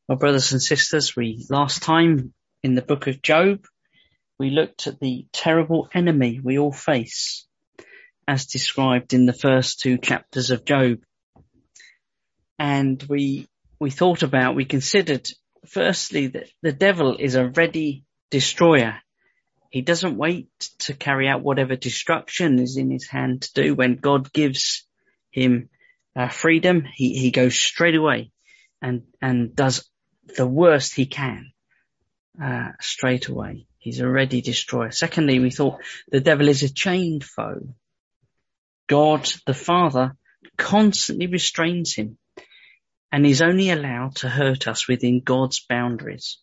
Well, brothers and sisters, last time in the book of Job, we looked at the terrible enemy we all face, as described in the first two chapters of Job. And we considered, firstly, that the devil is a ready destroyer. He doesn't wait to carry out whatever destruction is in his hand to do. When God gives him freedom, he goes straight away and does the worst he can straight away. He's a ready destroyer. Secondly, we thought the devil is a chained foe. God, the Father, constantly restrains him and is only allowed to hurt us within God's boundaries.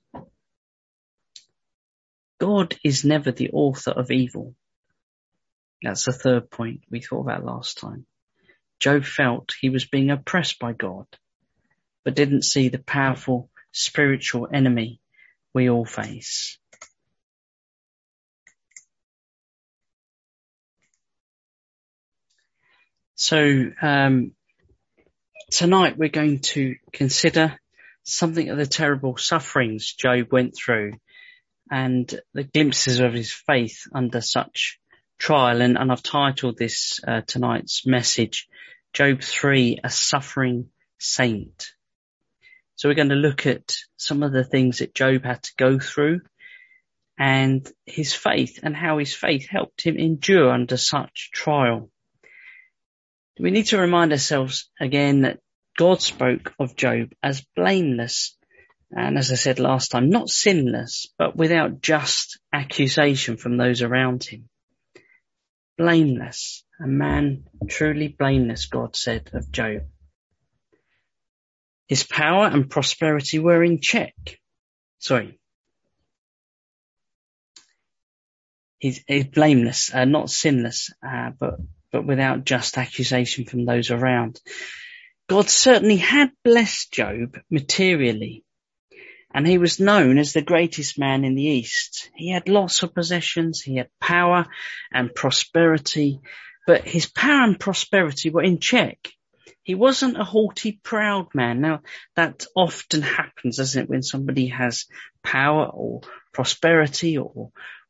God is never the author of evil. That's the third point we thought about last time. Job felt he was being oppressed by God, but didn't see the powerful spiritual enemy we all face. So tonight we're going to consider something of the terrible sufferings Job went through and the glimpses of his faith under such trial. And I've titled this tonight's message, Job 3, a suffering saint. So we're going to look at some of the things that Job had to go through and his faith and how his faith helped him endure under such trial. We need to remind ourselves again that God spoke of Job as blameless. And as I said last time, not sinless, but without just accusation from those around him. Blameless, a man truly blameless, God said of Job. His power and prosperity were in check. He's blameless, not sinless, but without just accusation from those around. God certainly had blessed Job materially, and he was known as the greatest man in the East. He had lots of possessions, he had power and prosperity, but his power and prosperity were in check. He wasn't a haughty, proud man. Now, that often happens, doesn't it, when somebody has power or prosperity or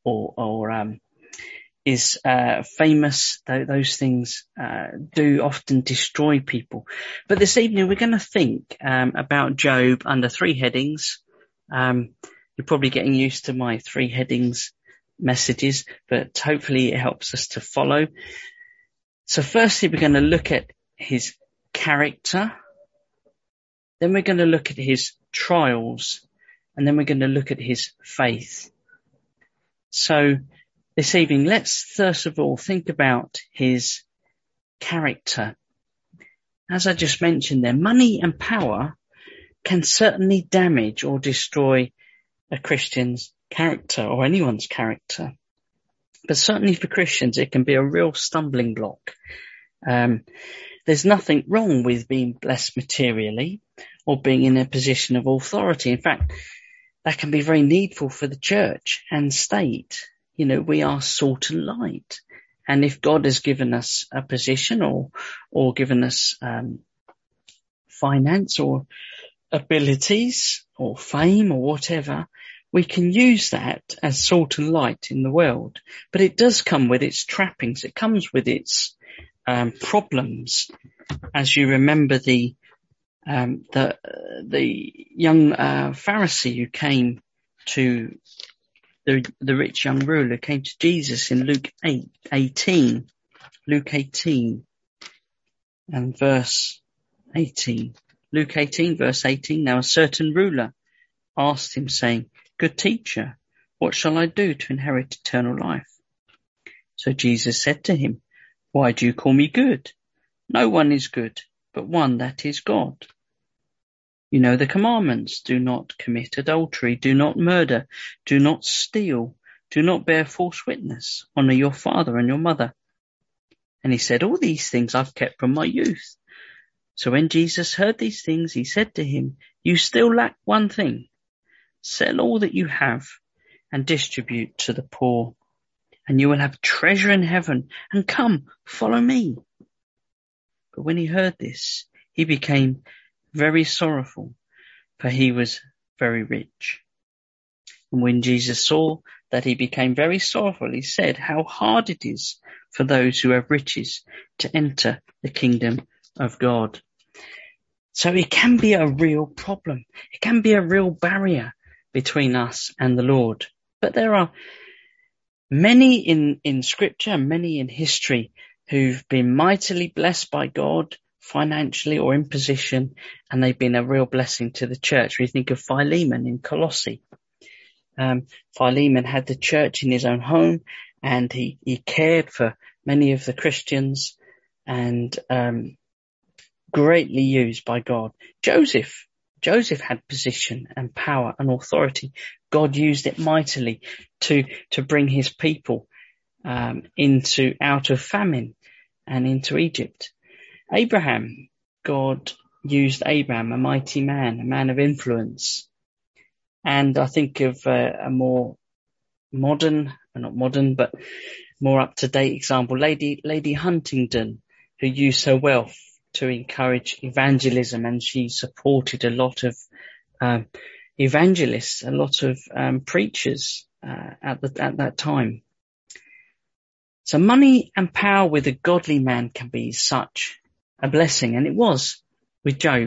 is famous. Those things do often destroy people. But this evening we're going to think about Job under three headings. You're probably getting used to my three headings messages, but hopefully it helps us to follow. So firstly, we're going to look at his character. Then we're going to look at his trials. And then we're going to look at his faith. So this evening, let's first of all think about his character. As I just mentioned there, money and power can certainly damage or destroy a Christian's character or anyone's character. But certainly for Christians, it can be a real stumbling block. There's nothing wrong with being blessed materially or being in a position of authority. In fact, that can be very needful for the church and state. You know, we are salt and light. And if God has given us a position or given us finance or abilities or fame or whatever, we can use that as salt and light in the world. But it does come with its trappings. It comes with its problems. As you remember the young Pharisee who came to the rich young ruler came to Jesus in Luke 18 and verse 18. Luke 18 verse 18. Now a certain ruler asked him, saying, Good teacher, what shall I do to inherit eternal life? So Jesus said to him, Why do you call me good? No one is good, but one, that is God. You know the commandments: do not commit adultery, do not murder, do not steal, do not bear false witness, honor your father and your mother. And he said, All these things I've kept from my youth. So when Jesus heard these things, he said to him, You still lack one thing. Sell all that you have and distribute to the poor, and you will have treasure in heaven, and come, follow me. But when he heard this, he became very sorrowful, for he was very rich. And when Jesus saw that he became very sorrowful, he said, how hard it is for those who have riches to enter the kingdom of God. So it can be a real problem. It can be a real barrier between us and the Lord. But there are many in scripture, many in history who've been mightily blessed by God financially or in position, and they've been a real blessing to the church. We think of Philemon in Colossae. Philemon had the church in his own home, and he cared for many of the Christians, and greatly used by God. Joseph had position and power and authority. God used it mightily to bring his people out of famine and into Egypt. Abraham, God used Abraham, a mighty man, a man of influence. And I think of a more modern, not modern, but more up-to-date example, Lady Huntingdon, who used her wealth to encourage evangelism, and she supported a lot of evangelists, a lot of preachers at that time. So money and power with a godly man can be such a blessing, and it was with Job.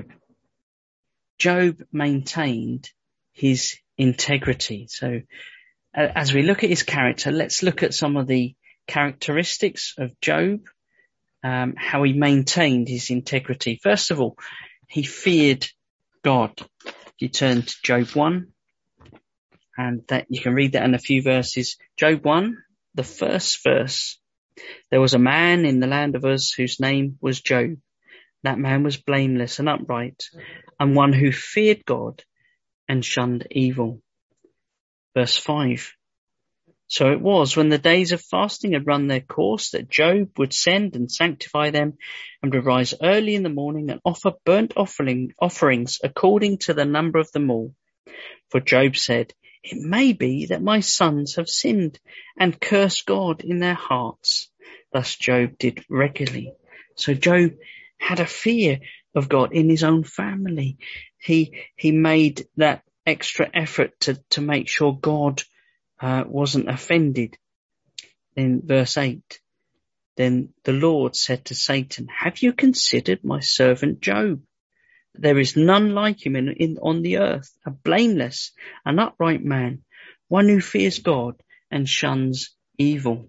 Job maintained his integrity. So as we look at his character, let's look at some of the characteristics of Job, how he maintained his integrity. First of all, he feared God. If you turn to Job 1, and that you can read that in a few verses. Job 1, the first verse. There was a man in the land of Uz whose name was Job. That man was blameless and upright, and one who feared God and shunned evil. Verse 5. So it was when the days of fasting had run their course that Job would send and sanctify them, and would rise early in the morning and offer burnt offerings according to the number of them all. For Job said, it may be that my sons have sinned and cursed God in their hearts. Thus Job did regularly. So Job had a fear of God in his own family. He made that extra effort to make sure God wasn't offended. In verse 8, then the Lord said to Satan, have you considered my servant Job? There is none like him on the earth, a blameless, an upright man, one who fears God and shuns evil.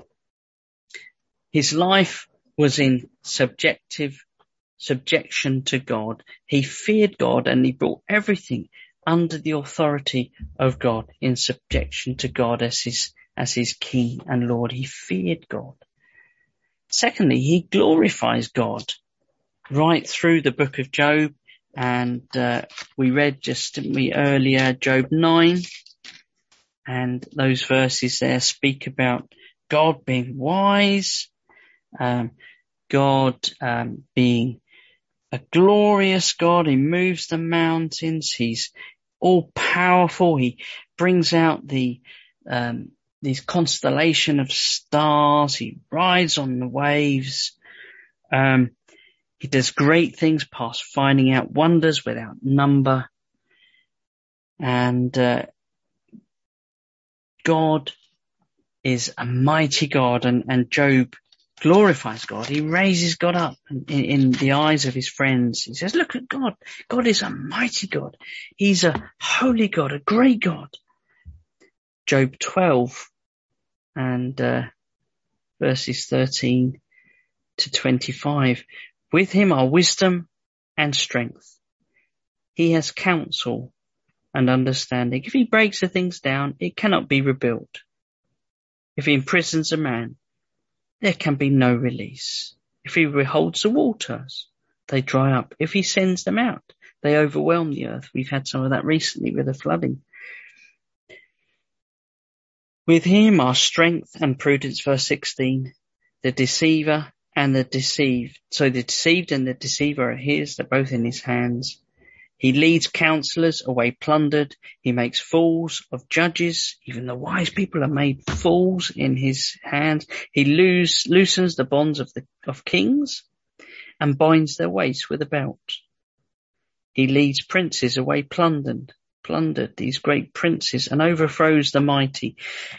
His life was in subjection to God. He feared God, and he brought everything under the authority of God, in subjection to God as his King and Lord. He feared God. Secondly, he glorifies God right through the book of Job. And we read earlier Job 9, and those verses there speak about God being wise, God being a glorious God. He moves the mountains. He's all powerful. He brings out these constellation of stars. He rides on the waves. He does great things, past finding out wonders without number. And God is a mighty God, and Job glorifies God. He raises God up in the eyes of his friends. He says, look at God. God is a mighty God. He's a holy God, a great God. Job 12 and verses 13 to 25. With him are wisdom and strength. He has counsel and understanding. If he breaks the things down, it cannot be rebuilt. If he imprisons a man, there can be no release. If he withholds the waters, they dry up. If he sends them out, they overwhelm the earth. We've had some of that recently with the flooding. With him are strength and prudence, verse 16, the deceiver and the deceived. So the deceived and the deceiver are his, they're both in his hands. He leads counselors away plundered. He makes fools of judges. Even the wise people are made fools in his hands. He loosens the bonds of kings and binds their waists with a belt. He leads princes away plundered, these great princes, and overthrows the mighty.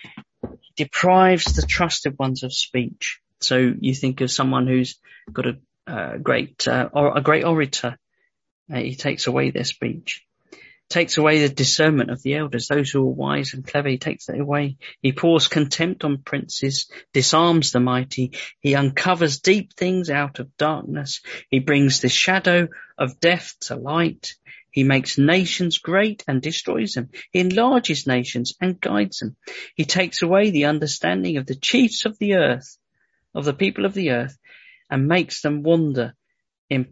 He deprives the trusted ones of speech. So you think of someone who's got a great orator. He takes away their speech. Takes away the discernment of the elders, those who are wise and clever. He takes that away. He pours contempt on princes, disarms the mighty. He uncovers deep things out of darkness. He brings the shadow of death to light. He makes nations great and destroys them. He enlarges nations and guides them. He takes away the understanding of the chiefs of the earth, of the people of the earth, and makes them wander in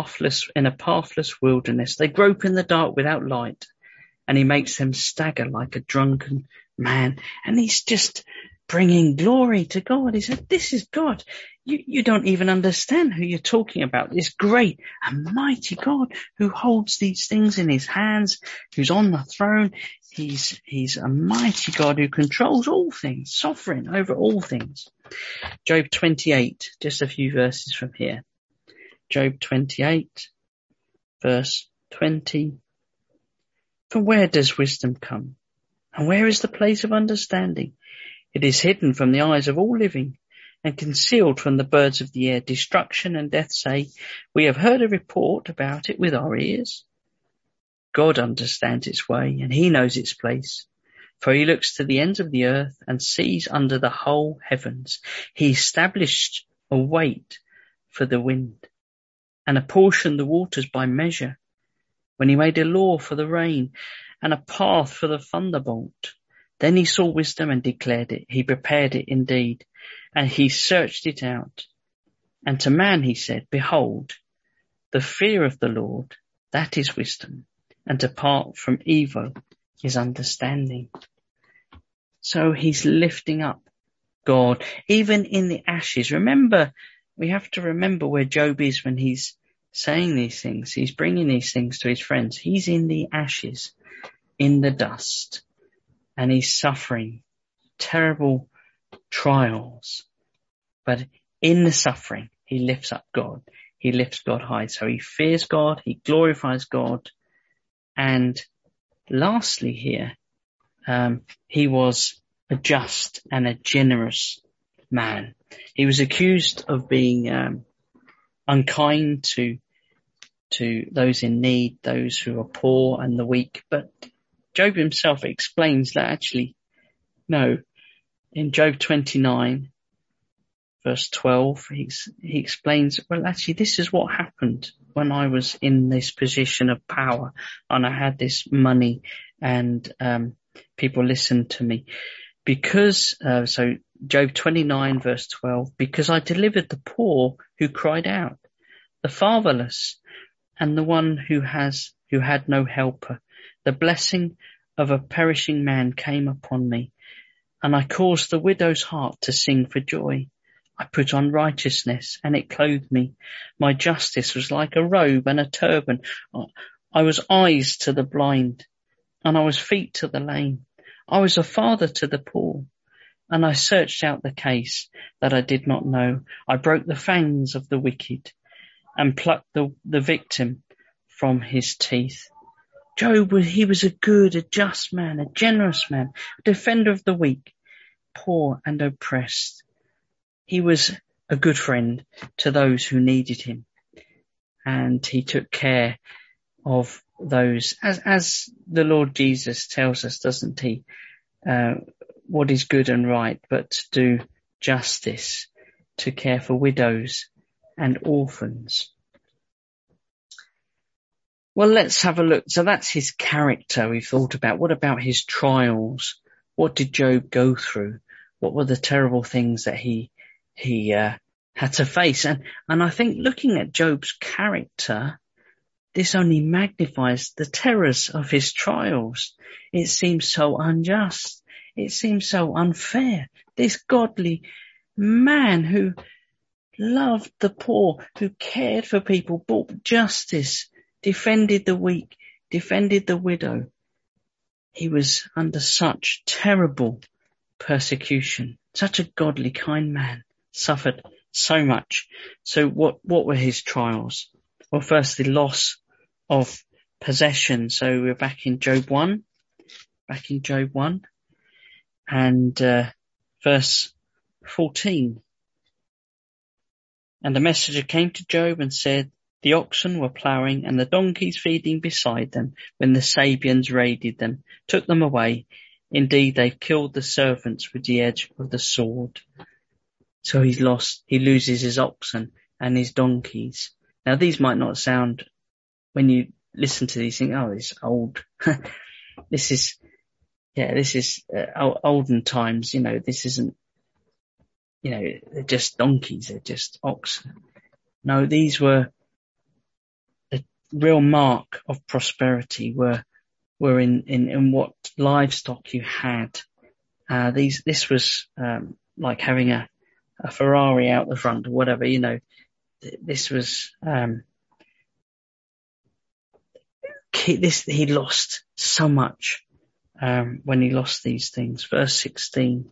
a pathless wilderness. They grope in the dark without light, and he makes them stagger like a drunken man. And he's just bringing glory to God. He said, this is God. You don't even understand who you're talking about. This great and mighty God who holds these things in his hands, who's on the throne. He's a mighty God who controls all things, sovereign over all things. Job 28, just a few verses from here. Job 28, verse 20. From where does wisdom come? And where is the place of understanding? It is hidden from the eyes of all living and concealed from the birds of the air. Destruction and death say, we have heard a report about it with our ears. God understands its way and he knows its place. For he looks to the ends of the earth and sees under the whole heavens. He established a weight for the wind and apportioned the waters by measure, when he made a law for the rain and a path for the thunderbolt. Then he saw wisdom and declared it. He prepared it indeed, and he searched it out. And to man he said, behold, the fear of the Lord, that is wisdom, and to depart from evil is understanding. So he's lifting up God, even in the ashes. Remember, we have to remember where Job is when he's saying these things. He's bringing these things to his friends. He's in the ashes, in the dust, and he's suffering terrible trials. But in the suffering, he lifts up God. He lifts God high. So he fears God. He glorifies God. And lastly here, he was a just and a generous man. He was accused of being unkind to those in need, those who are poor and the weak. But Job himself explains that actually, no. In Job 29, verse 12, he explains, well, actually, this is what happened when I was in this position of power and I had this money and people listened to me. Because, so Job 29, verse 12, because I delivered the poor who cried out, the fatherless, and the one who had no helper. The blessing of a perishing man came upon me, and I caused the widow's heart to sing for joy. I put on righteousness, and it clothed me. My justice was like a robe and a turban. I was eyes to the blind, and I was feet to the lame. I was a father to the poor, and I searched out the case that I did not know. I broke the fangs of the wicked and plucked the victim from his teeth. Job, he was a good, a just man, a generous man, a defender of the weak, poor and oppressed. He was a good friend to those who needed him, and he took care of those, as the Lord Jesus tells us, doesn't he? What is good and right, but to do justice, to care for widows and orphans. Well, let's have a look. So that's his character we've thought about. What about his trials? What did Job go through? What were the terrible things that he had to face? And I think looking at Job's character, this only magnifies the terrors of his trials. It seems so unjust. It seems so unfair. This godly man who loved the poor, who cared for people, brought justice, defended the weak, defended the widow. He was under such terrible persecution. Such a godly, kind man, suffered so much. So what were his trials? Well, first, the loss of possession. So we're back in Job 1, and verse 14. And a messenger came to Job and said, the oxen were ploughing and the donkeys feeding beside them when the Sabians raided them, took them away. Indeed, they've killed the servants with the edge of the sword. So he loses his oxen and his donkeys. Now these might not sound, when you listen to these, think, oh, it's old. This is olden times, this isn't, they're just donkeys, they're just oxen. No, these were the real mark of prosperity, were in what livestock you had. This was like having a Ferrari out the front or whatever, this was he lost so much when he lost these things. Verse 16.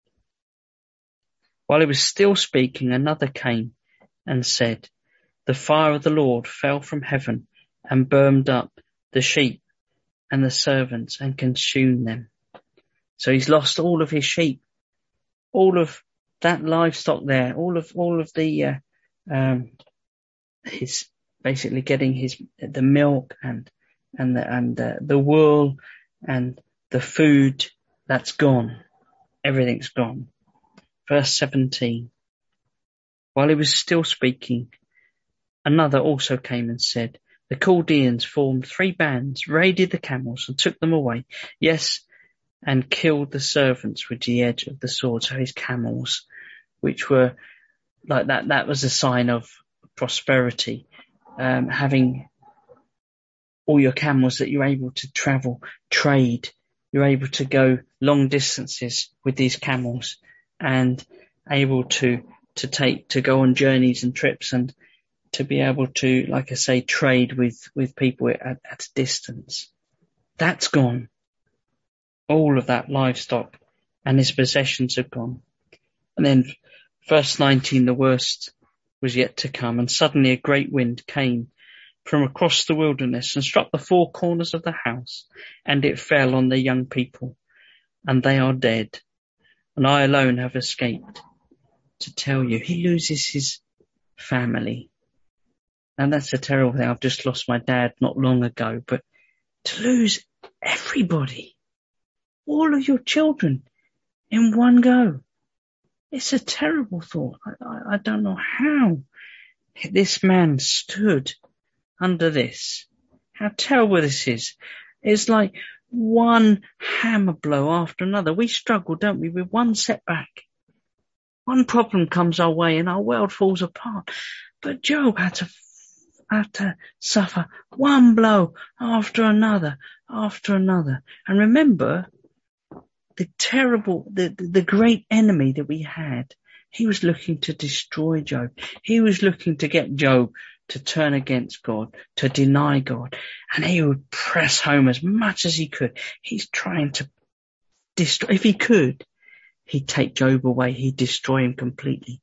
While he was still speaking, another came and said, the fire of the Lord fell from heaven and burned up the sheep and the servants and consumed them. So he's lost all of his sheep, all of that livestock there, all of the his basically getting the milk and the wool and the food, that's gone. Everything's gone. Verse 17. While he was still speaking, another also came and said, the Chaldeans formed 3 bands, raided the camels and took them away. Yes, and killed the servants with the edge of the sword. So his camels, which were like that was a sign of prosperity. Having all your camels that you're able to travel, trade, you're able to go long distances with these camels and able to go on journeys and trips and to be able to, like I say, trade with people at a distance. That's gone. All of that livestock and his possessions have gone. And then verse 19, the worst was yet to come. And suddenly a great wind came from across the wilderness and struck the 4 corners of the house, and it fell on the young people, and they are dead. And I alone have escaped to tell you. He loses his family. And that's a terrible thing. I've just lost my dad not long ago, but to lose everybody, all of your children in one go, it's a terrible thought. I don't know how this man stood under this. How terrible this is. It's like one hammer blow after another. We struggle, don't we, with one setback. One problem comes our way and our world falls apart. But Job had to suffer one blow after another. And remember, the great enemy that we had, he was looking to destroy Job. He was looking to get Job to turn against God, to deny God. And he would press home as much as he could. He's trying to destroy, if he could, he'd take Job away. He'd destroy him completely.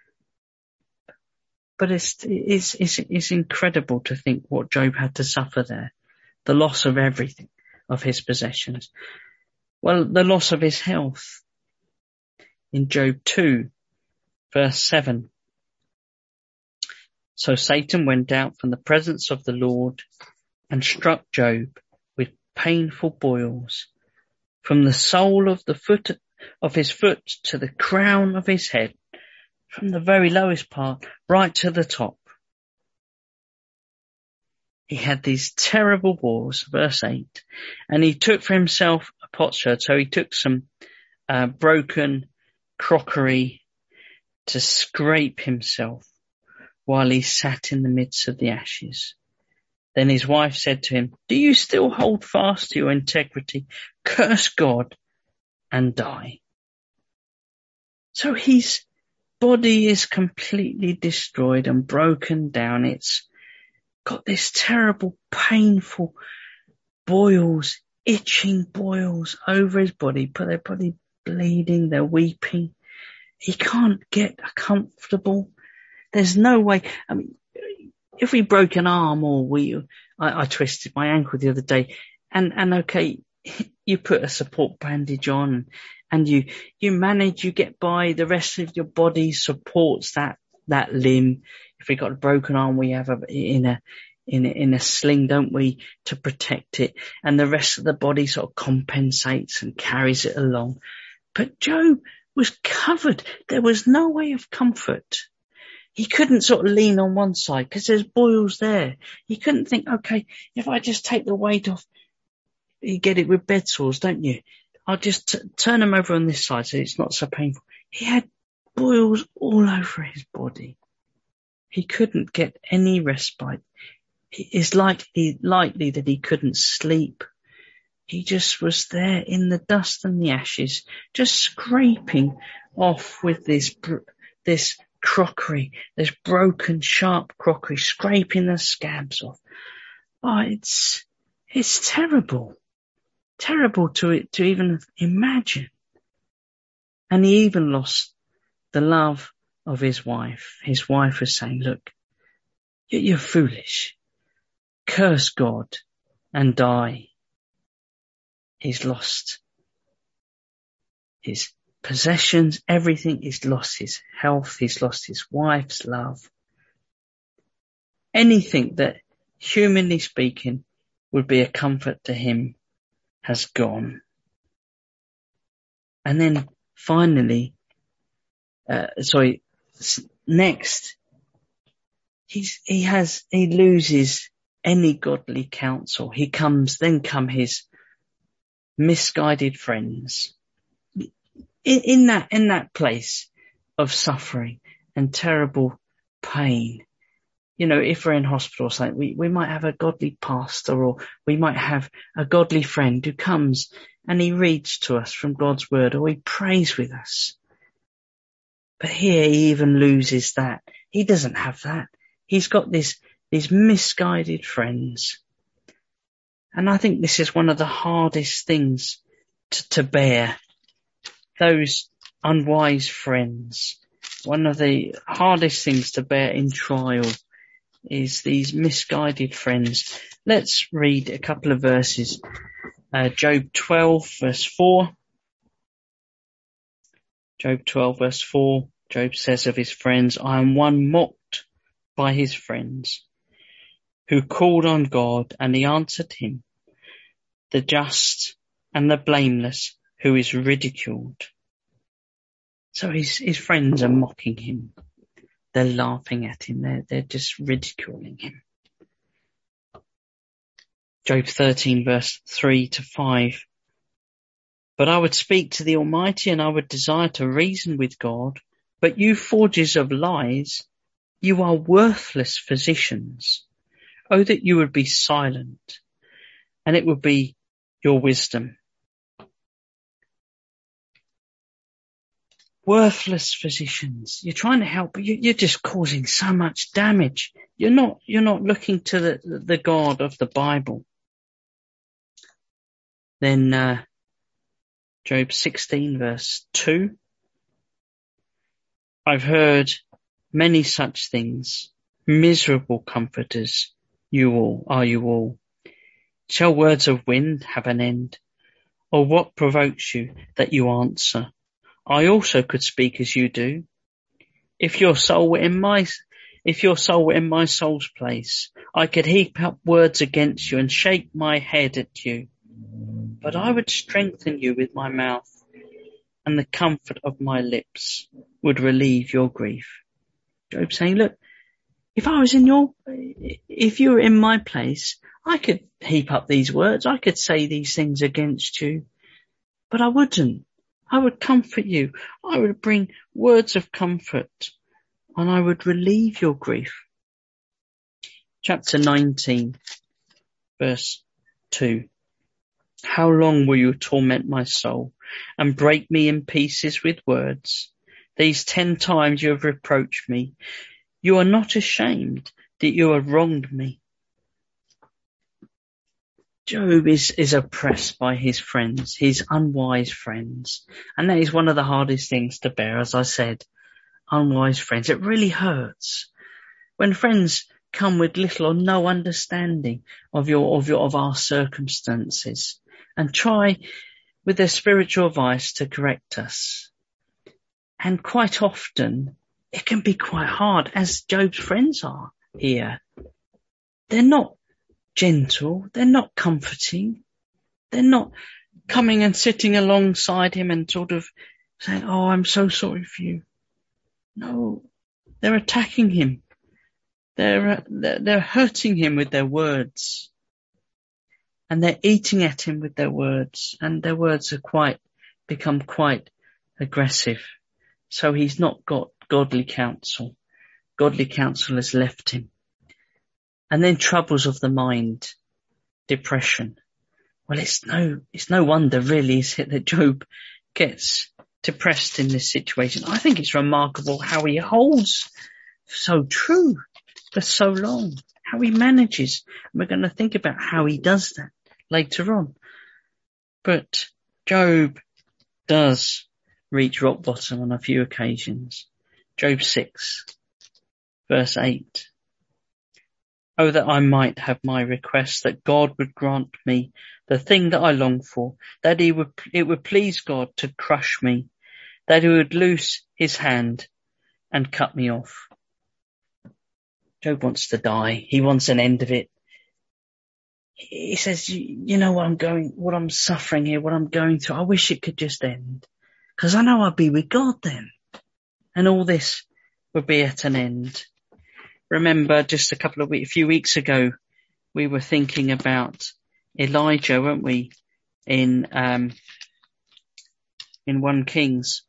But it's incredible to think what Job had to suffer there. The loss of everything, of his possessions. Well, the loss of his health. In Job 2, verse 7. So Satan went out from the presence of the Lord and struck Job with painful boils from the sole of his foot to the crown of his head, from the very lowest part right to the top. He had these terrible boils, verse 8, and he took for himself a potsherd. So he took some broken crockery to scrape himself while he sat in the midst of the ashes. Then his wife said to him, do you still hold fast to your integrity? Curse God and die. So his body is completely destroyed and broken down. It's got this terrible, painful boils, itching boils over his body, but their body bleeding, they're weeping. He can't get comfortable. There's no way. I mean, if we broke an arm or I twisted my ankle the other day, and okay, you put a support bandage on, and you manage, you get by. The rest of your body supports that limb. If we got a broken arm, we have in a sling, don't we, to protect it, and the rest of the body sort of compensates and carries it along. But Job was covered. There was no way of comfort. He couldn't sort of lean on one side because there's boils there. He couldn't think, okay, if I just take the weight off, you get it with bed sores, don't you? I'll just turn him over on this side so it's not so painful. He had boils all over his body. He couldn't get any respite. It's likely that he couldn't sleep. He just was there in the dust and the ashes, just scraping off with this crockery, this broken, sharp crockery, scraping the scabs off. Oh, it's terrible to even imagine. And he even lost the love of his wife. His wife was saying, look, you're foolish. Curse God and die. He's lost his possessions, everything. He's lost his health. He's lost his wife's love. Anything that, humanly speaking, would be a comfort to him has gone. And then finally, next, he loses any godly counsel. Then come his misguided friends. In that place of suffering and terrible pain, you know, if we're in hospital or something, we might have a godly pastor, or we might have a godly friend who comes and he reads to us from God's word, or he prays with us. But here he even loses that. He doesn't have that. He's got these misguided friends. And I think this is one of the hardest things to bear. Those unwise friends. One of the hardest things to bear in trial is these misguided friends. Let's read a couple of verses. Job 12 verse 4. Job 12 verse 4. Job says of his friends, I am one mocked by his friends, who called on God and he answered him, the just and the blameless, who is ridiculed. So his friends are mocking him. They're laughing at him. They're just ridiculing him. Job 13 verse 3 to 5. But I would speak to the Almighty, and I would desire to reason with God. But you forgers of lies, you are worthless physicians. Oh, that you would be silent, and it would be your wisdom. Worthless physicians. You're trying to help, but you're just causing so much damage. You're not looking to the God of the Bible. Then Job 16 verse 2. I've heard many such things. Miserable comforters, you all. Shall words of wind have an end? Or what provokes you that you answer? I also could speak as you do. If your soul were in my soul's place, I could heap up words against you and shake my head at you. But I would strengthen you with my mouth, and the comfort of my lips would relieve your grief. Job saying, look, if you were in my place, I could heap up these words. I could say these things against you, but I wouldn't. I would comfort you. I would bring words of comfort, and I would relieve your grief. Chapter 19, verse 2. How long will you torment my soul and break me in pieces with words? These 10 times you have reproached me. You are not ashamed that you have wronged me. Job is oppressed by his friends, his unwise friends. And that is one of the hardest things to bear, as I said. Unwise friends. It really hurts. When friends come with little or no understanding of our circumstances, and try with their spiritual advice to correct us. And quite often it can be quite hard, as Job's friends are here. They're not gentle. They're not comforting. They're not coming and sitting alongside him and sort of saying, "Oh, I'm so sorry for you." No, they're attacking him. They're hurting him with their words, and they're eating at him with their words, and their words are become quite aggressive. So he's not got godly counsel. Godly counsel has left him. And then troubles of the mind, depression. Well, it's no wonder really, is it, that Job gets depressed in this situation. I think it's remarkable how he holds so true for so long, how he manages. And we're going to think about how he does that later on. But Job does reach rock bottom on a few occasions. Job 6, verse 8. Oh, that I might have my request, that God would grant me the thing that I long for, that it would please God to crush me, that he would loose his hand and cut me off. Job wants to die. He wants an end of it. He says, you know what I'm suffering here, what I'm going through. I wish it could just end, because I know I'll be with God then, and all this would be at an end. Remember, just a few weeks ago, we were thinking about Elijah, weren't we? In 1 Kings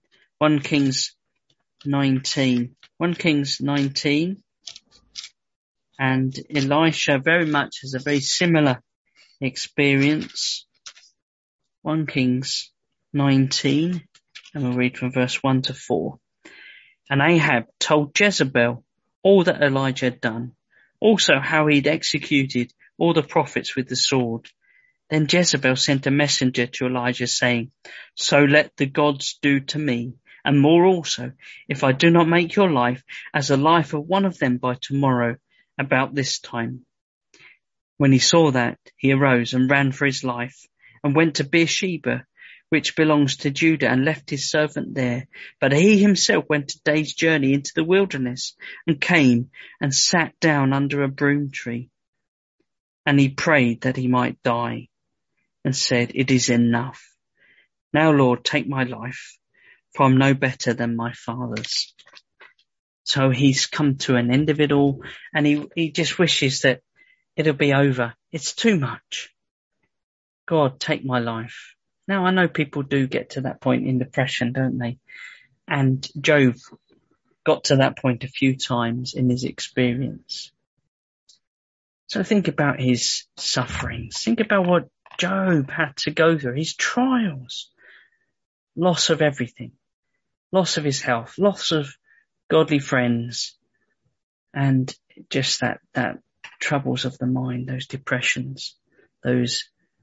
19. 1 Kings 19. And Elisha very much has a very similar experience. 1 Kings 19, and we'll read from verse 1 to 4. And Ahab told Jezebel all that Elijah had done, also how he'd executed all the prophets with the sword. Then Jezebel sent a messenger to Elijah, saying, "So let the gods do to me, and more also, if I do not make your life as the life of one of them by tomorrow about this time." When he saw that, he arose and ran for his life, and went to Beersheba, which belongs to Judah, and left his servant there. But he himself went a day's journey into the wilderness, and came and sat down under a broom tree. And he prayed that he might die, and said, "It is enough. Now, Lord, take my life, for I'm no better than my fathers." So he's come to an end of it all, and he just wishes that it'll be over. It's too much. God, take my life. Now, I know people do get to that point in depression, don't they? And Job got to that point a few times in his experience. So think about his sufferings. Think about what Job had to go through, his trials, loss of everything, loss of his health, loss of godly friends, and just that troubles of the mind, those depressions, those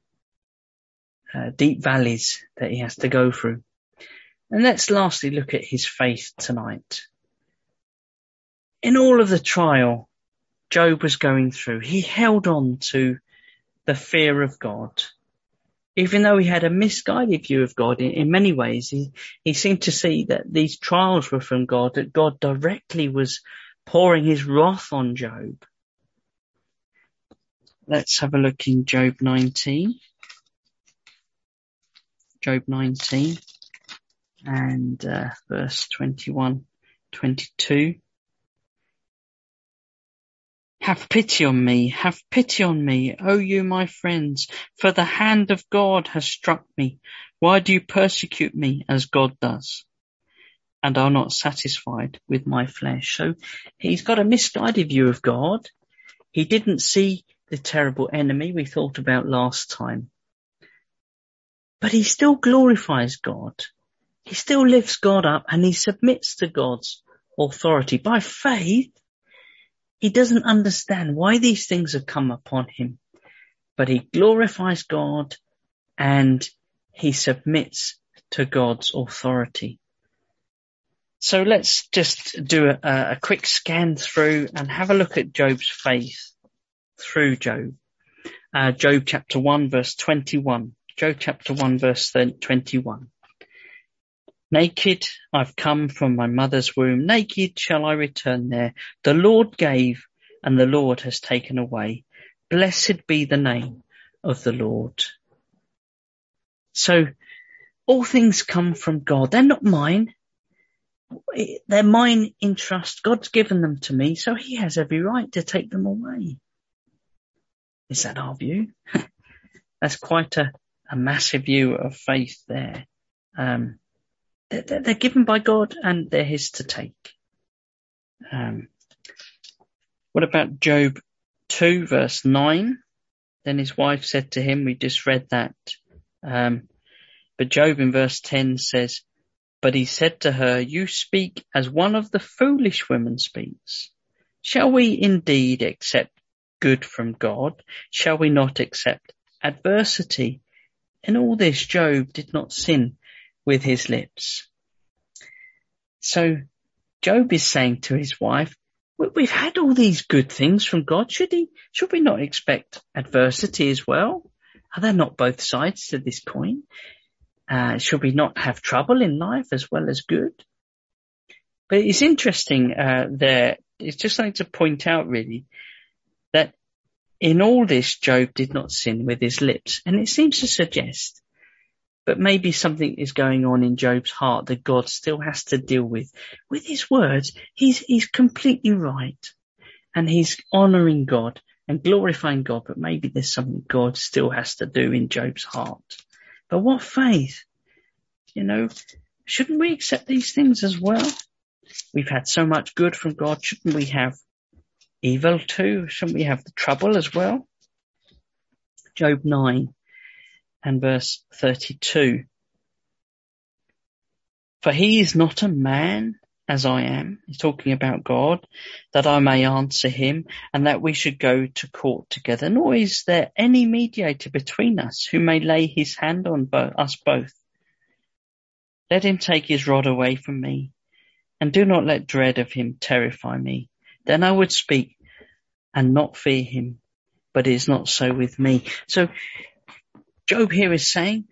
deep valleys that he has to go through. And let's lastly look at his faith tonight. In all of the trial Job was going through, he held on to the fear of God. Even though he had a misguided view of God in many ways, he seemed to see that these trials were from God, that God directly was pouring his wrath on Job. Let's have a look in Job 19. Job 19 and verse 21, 22. Have pity on me, O you my friends, for the hand of God has struck me. Why do you persecute me as God does, and are not satisfied with my flesh? So he's got a misguided view of God. He didn't see the terrible enemy we thought about last time. But he still glorifies God. He still lifts God up, and he submits to God's authority. By faith, he doesn't understand why these things have come upon him, but he glorifies God and he submits to God's authority. So let's just do a quick scan through and have a look at Job's faith through Job. Job chapter 1 verse 21. Job chapter 1 verse 21. Naked I've come from my mother's womb, naked shall I return there. The Lord gave and the Lord has taken away. Blessed be the name of the Lord. So all things come from God. They're not mine. They're mine in trust. God's given them to me, so he has every right to take them away. Is that our view? That's quite a massive view of faith there. They're given by God and they're his to take. What about Job 2 verse 9? Then his wife said to him, we just read that. But Job in verse 10 says, but he said to her, you speak as one of the foolish women speaks. Shall we indeed accept good from God? Shall we not accept adversity? In all this, Job did not sin with his lips. So Job is saying to his wife, we've had all these good things from God. Should we not expect adversity as well? Are there not both sides to this coin? Should we not have trouble in life as well as good? But it's interesting there. It's just something to point out really that in all this, Job did not sin with his lips. And it seems to suggest but maybe something is going on in Job's heart that God still has to deal with. With his words, he's completely right. And he's honouring God and glorifying God, but maybe there's something God still has to do in Job's heart. But what faith? Shouldn't we accept these things as well? We've had so much good from God. Shouldn't we have evil too? Shouldn't we have the trouble as well? Job 9. And verse 32. For he is not a man as I am. He's talking about God, that I may answer him and that we should go to court together. Nor is there any mediator between us who may lay his hand on us both. Let him take his rod away from me and do not let dread of him terrify me. Then I would speak and not fear him, but it is not so with me. So Job here is saying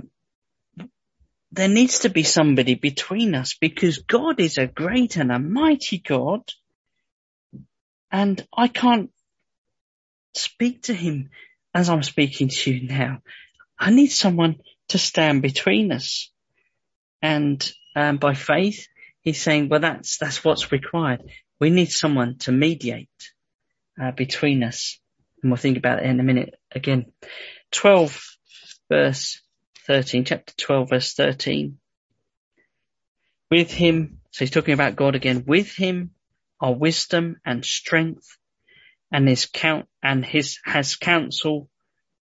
there needs to be somebody between us because God is a great and a mighty God and I can't speak to him as I'm speaking to you now. I need someone to stand between us. And by faith, he's saying, well, that's what's required. We need someone to mediate between us. And we'll think about it in a minute again. 12 verse 13, chapter 12 verse 13. With him, so he's talking about God again, with him are wisdom and strength and he has counsel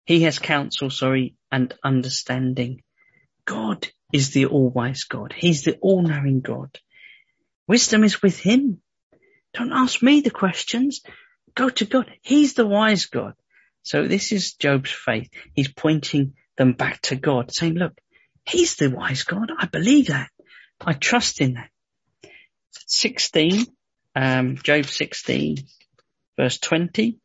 and understanding. God is the all-wise God. He's the all-knowing God. Wisdom is with him. Don't ask me the questions. Go to God. He's the wise God. So this is Job's faith. He's pointing them back to God, saying, look, he's the wise God. I believe that. I trust in that. 16, Job 16, verse 20.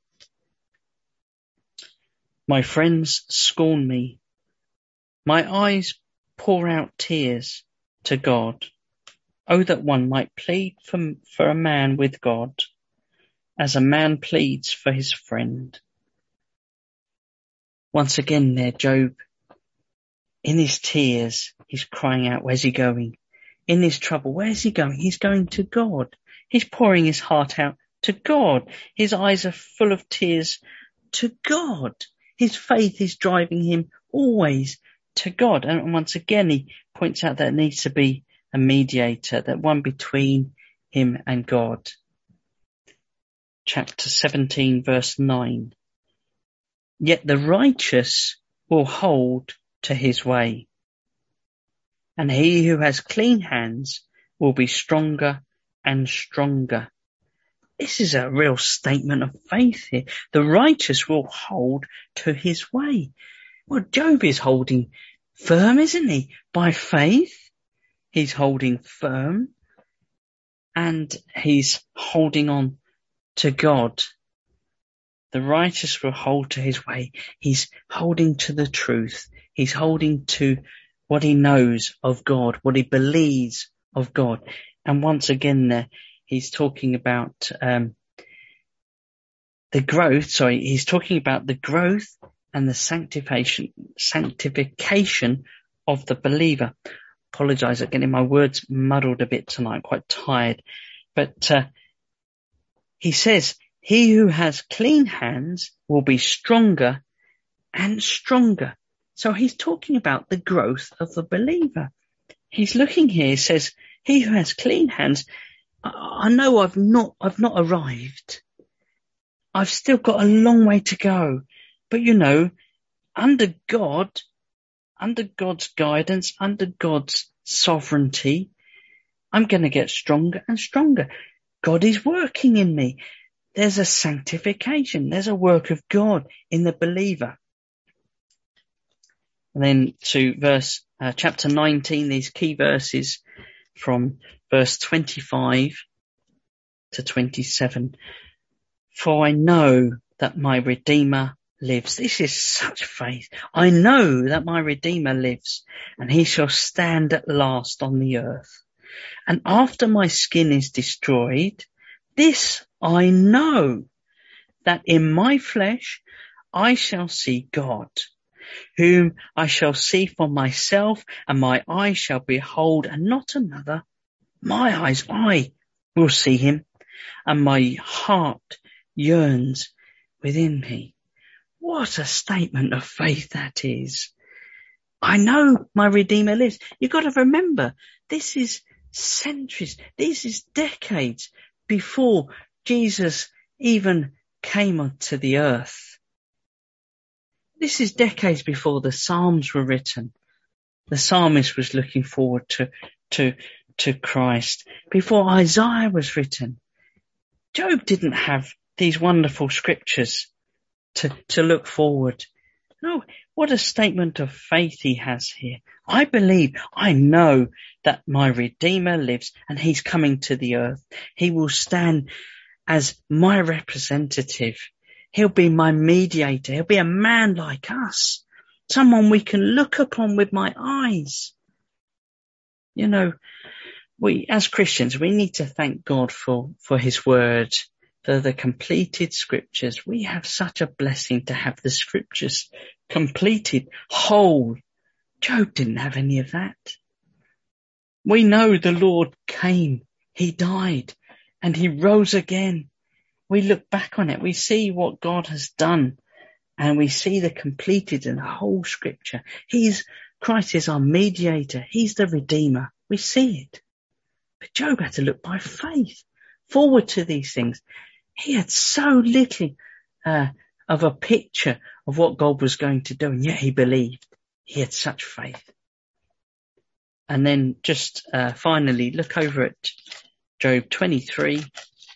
My friends scorn me. My eyes pour out tears to God. Oh, that one might plead for a man with God, as a man pleads for his friend. Once again there, Job, in his tears, he's crying out, where's he going? In his trouble, where's he going? He's going to God. He's pouring his heart out to God. His eyes are full of tears to God. His faith is driving him always to God. And once again, he points out that there needs to be a mediator, that one between him and God. Chapter 17, verse 9. Yet the righteous will hold to his way, and he who has clean hands will be stronger and stronger. This is a real statement of faith here. The righteous will hold to his way. Well, Job is holding firm, isn't he? By faith, he's holding firm. and he's holding on to God. The righteous will hold to his way. He's holding to the truth. He's holding to what he knows of God, what he believes of God. And once again there, he's talking about the growth. He's talking about the growth and the sanctification of the believer. Apologise, I'm getting my words muddled a bit tonight, quite tired. But he says, he who has clean hands will be stronger and stronger. So he's talking about the growth of the believer. He's looking here, he says, he who has clean hands, I know I've not arrived. I've still got a long way to go. But under God's guidance, under God's sovereignty, I'm going to get stronger and stronger. God is working in me. There's a sanctification. There's a work of God in the believer. And then to chapter 19, these key verses from verse 25 to 27. For I know that my Redeemer lives. This is such faith. I know that my Redeemer lives, and he shall stand at last on the earth. And after my skin is destroyed, this I know, that in my flesh I shall see God, whom I shall see for myself, and my eyes shall behold, and not another. My eyes, I will see him, and my heart yearns within me. What a statement of faith that is. I know my Redeemer lives. You've got to remember, this is centuries, this is decades before Jesus even came onto the earth. This is decades before the Psalms were written. The psalmist was looking forward to Christ. Before Isaiah was written. Job didn't have these wonderful scriptures to look forward. No, what a statement of faith he has here. I believe, I know that my Redeemer lives and he's coming to the earth. He will stand as my representative. He'll be my mediator. He'll be a man like us. Someone we can look upon with my eyes. We, as Christians, we need to thank God for his word, for the completed scriptures. We have such a blessing to have the scriptures completed, whole. Job didn't have any of that. We know the Lord came, he died, and he rose again. We look back on it, we see what God has done, and we see the completed and whole scripture. Christ is our mediator. He's the Redeemer. We see it. But Job had to look by faith forward to these things. He had so little of a picture of what God was going to do, and yet he believed. He had such faith. And then just finally, look over at Job 23.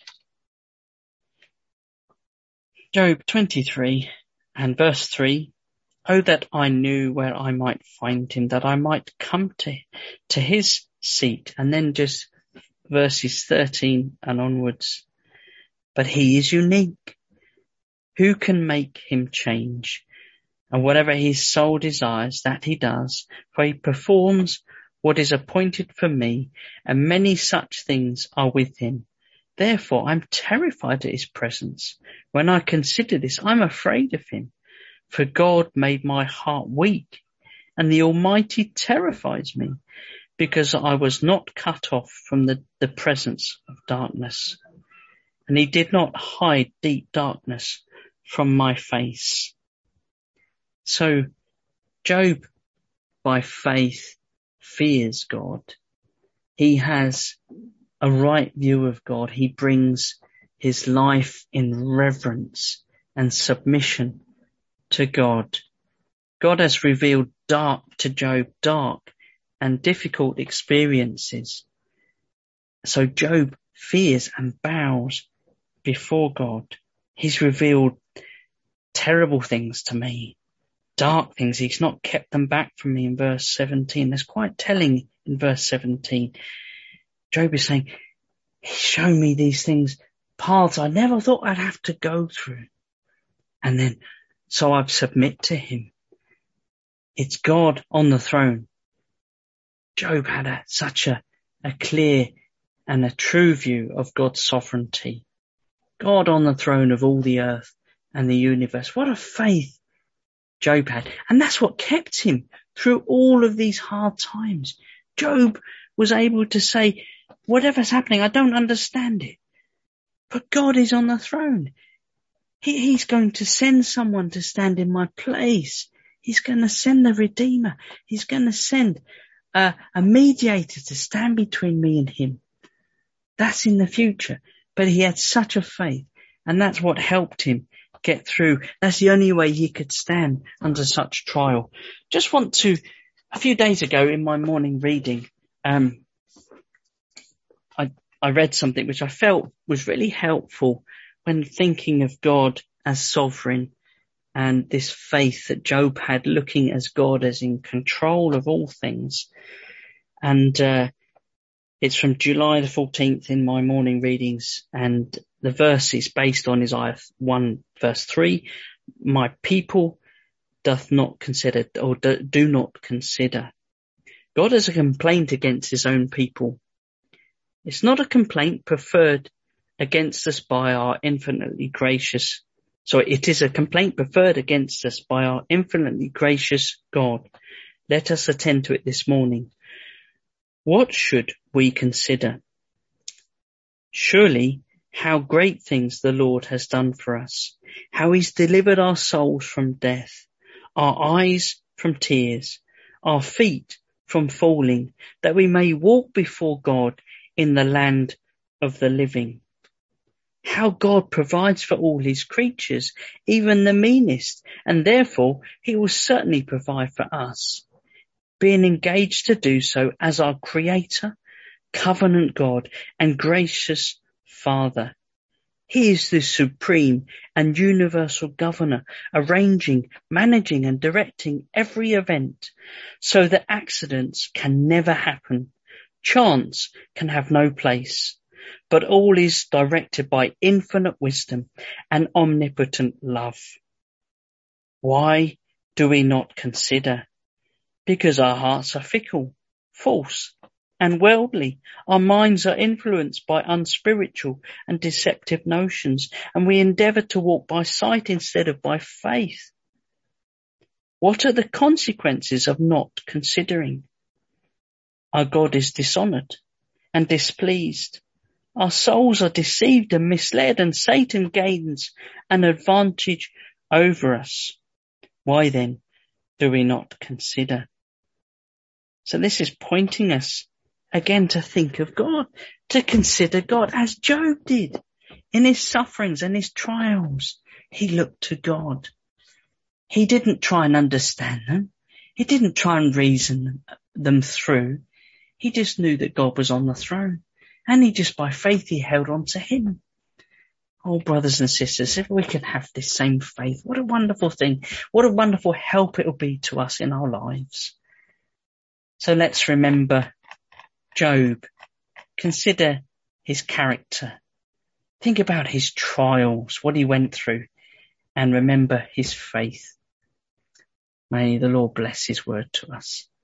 Job 23 and verse 3. Oh, that I knew where I might find him, that I might come to his seat. And then just verses 13 and onwards. But he is unique. Who can make him change? And whatever his soul desires, that he does, for he performs what is appointed for me, and many such things are with him. Therefore, I'm terrified at his presence. When I consider this, I'm afraid of him. For God made my heart weak, and the Almighty terrifies me, because I was not cut off from the presence of darkness. And he did not hide deep darkness from my face. So Job, by faith, fears God. He has a right view of God. He brings his life in reverence and submission to God. God has revealed to Job dark and difficult experiences. So Job fears and bows before God. He's revealed terrible things to me, dark things. He's not kept them back from me in verse 17. That's quite telling in verse 17. Job is saying, He's shown me these things, paths I never thought I'd have to go through. And then, so I submit to him. It's God on the throne. Job had such a clear and a true view of God's sovereignty. God on the throne of all the earth and the universe. What a faith Job had. And that's what kept him through all of these hard times. Job was able to say, whatever's happening, I don't understand it, but God is on the throne. He's going to send someone to stand in my place. He's going to send the Redeemer. He's going to send a mediator to stand between me and him. That's in the future. But he had such a faith, and that's what helped him get through. That's the only way he could stand under such trial. Just want to, a few days ago in my morning reading, I read something which I felt was really helpful when thinking of God as sovereign and this faith that Job had, looking as God as in control of all things. And it's from July the 14th in my morning readings, and the verse is based on Isaiah 1 verse 3. My people doth not consider, or do not consider. God has a complaint against his own people. It's not a complaint preferred against us by our infinitely gracious. So it is a complaint preferred against us by our infinitely gracious God. Let us attend to it this morning. What should we consider? Surely how great things the Lord has done for us, how he's delivered our souls from death, our eyes from tears, our feet from falling, that we may walk before God in the land of the living. How God provides for all his creatures, even the meanest, and therefore he will certainly provide for us, being engaged to do so as our Creator, covenant God, and gracious Father. He is the supreme and universal governor, arranging, managing, and directing every event so that accidents can never happen. Chance can have no place, but all is directed by infinite wisdom and omnipotent love. Why do we not consider? Because our hearts are fickle, false, and worldly. Our minds are influenced by unspiritual and deceptive notions, and we endeavour to walk by sight instead of by faith. What are the consequences of not considering? Our God is dishonoured and displeased. Our souls are deceived and misled, and Satan gains an advantage over us. Why then do we not consider? So this is pointing us again to think of God, to consider God as Job did in his sufferings and his trials. He looked to God. He didn't try and understand them. He didn't try and reason them through. He just knew that God was on the throne, and he just by faith he held on to him. Oh, brothers and sisters, if we can have this same faith, what a wonderful thing. What a wonderful help it will be to us in our lives. So let's remember Job. Consider his character. Think about his trials, what he went through, and remember his faith. May the Lord bless his word to us.